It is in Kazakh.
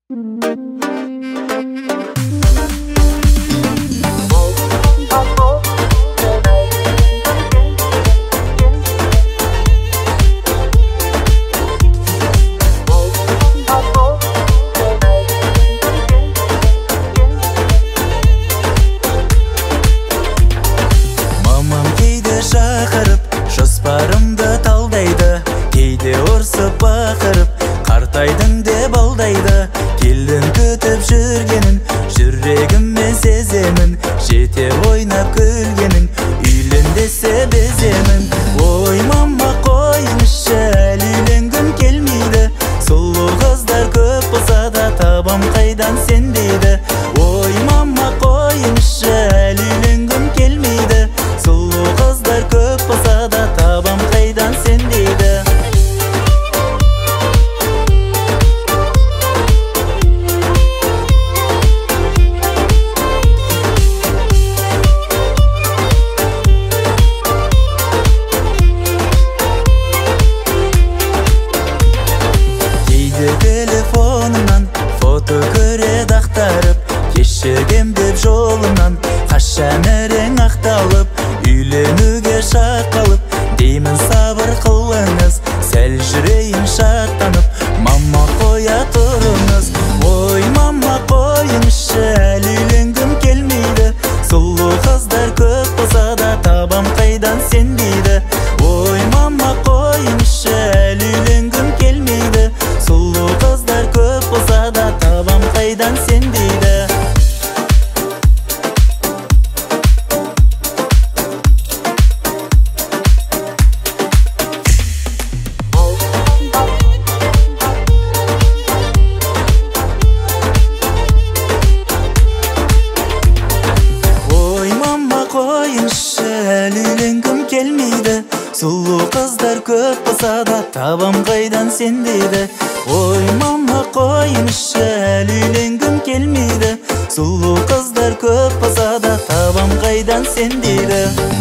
Мамам кейде шақырып, жоспарымды талдайды, кейде ұрсып бақырып, қартайдың деп алдайды. Келін күтіп жүргенін жүрегіммен сеземін, жете ойнап күлгенің үйлен десе беземін. Ой мама қойыңызшы, әлі үйленгім келмейді, сұлу қыздар көп болса да табам қайдан сен дейді. Ой мама қойыңызшы, әлі үйленгім келмейді, сұлу қыздар көп болса да табам қайдан сен дейді. Кейде телефонымнан фото көреді ақтарып, кешігем деп жолымнан қашан әрең ақталып, үйленуге шақалып, деймін сабыр қылыңыз, сәл жүрейін шаттанып, мама қоя тұрыңыз. Ой мама қойыңызшы, әлі үйленгім келмейді, сұлу қыздар көп болса да табам қайдан сен дейді. Ой мама қойыңызшы, әлі үйленгім келмейді, сұлу қыздар көп болса да табам қайдан сен дейді. Ой мама қойыңызшы, әлі үйленгім келмейді, сұлу қыздар көп болса да табам қайдан сен дейді. Ой мама қойыңызшы, әлі үйленгім келмейді, сұлу қыздар көп болса да табам қайдан сен дейді.